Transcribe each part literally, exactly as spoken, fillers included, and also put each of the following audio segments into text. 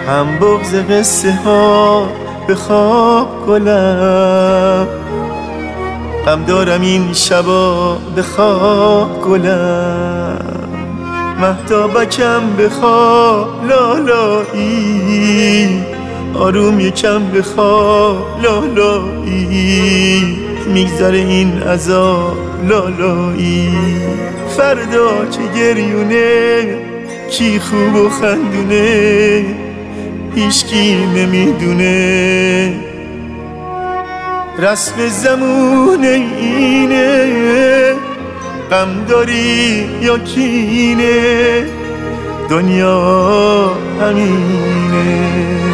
هم بغض قصه ها به خواب گلم، غم دارم این شبا به خواب گلم. مهتابکم به خواب لالایی، آروم یکم به خواب لالایی، میگذره این عذاب لالایی. فردا که گریونه کی خوب و خندونه هیچکی نمیدونه. رسم زمونه اینه غم داری یا کینه، دنیا همینه.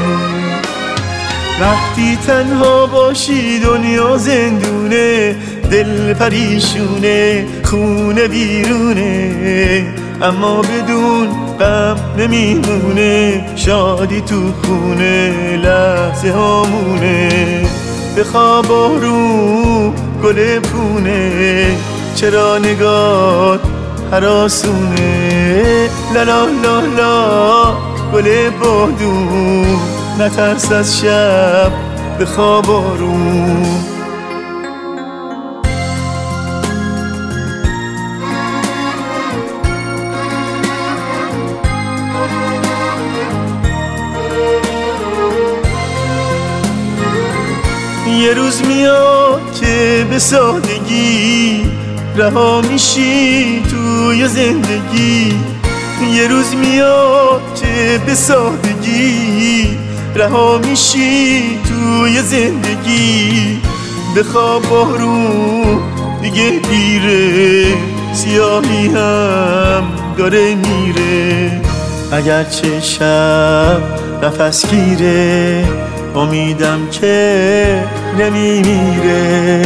وقتی تنها باشی دنیا زندونه، دل پریشونه خونه بیرونه، اما بدون غم نمیمونه. شادی تو خونه لحظه هامونه، به خواب آروم گل پونه، چرا نگات هراسونه. لالا لالا گل بادون، نترس از شب به خواب آروم. یه روز میاد که به سادگی رها میشی توی زندگی. یه روز میاد که به سادگی رها میشی توی زندگی. به خواب آروم دیگه دیره، سیاهی هم داره میره. اگرچه شب نفس گیره، امیدم که نمیمیره.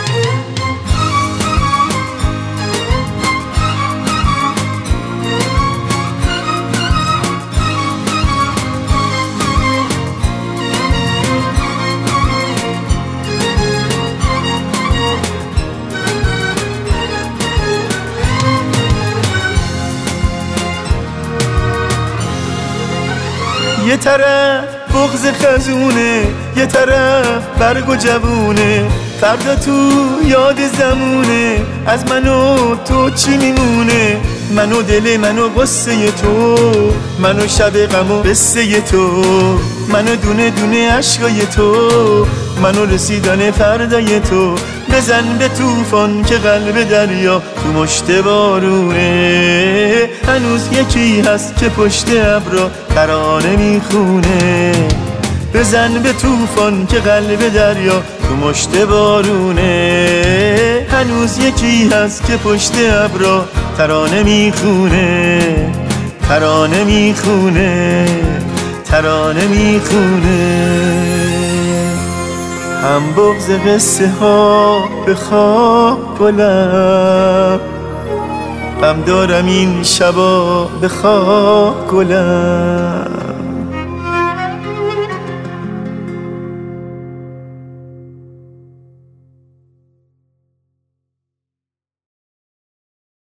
یه طرف بغض خزونه، یه طرف برگ و جوونه. فردا تو یاد زمونه، از من و تو چی میمونه؟ من و دل من و غصه تو، من و شب غم و قصه تو، من و دونه دونه عشقای تو، من و رسیدن فردای تو. بزن به طوفان که قلب دریا تو مشت بارونه. هنوز یکی هست که پشت ابرا ترانه میخونه. بزن به طوفان که قلب دریا تو مشت بارونه. هنوز یکی هست که پشت ابرا ترانه میخونه، ترانه میخونه، ترانه میخونه. هم بغض قصه ها به خواب گلم، غم دارم این شبا به خواب گلم.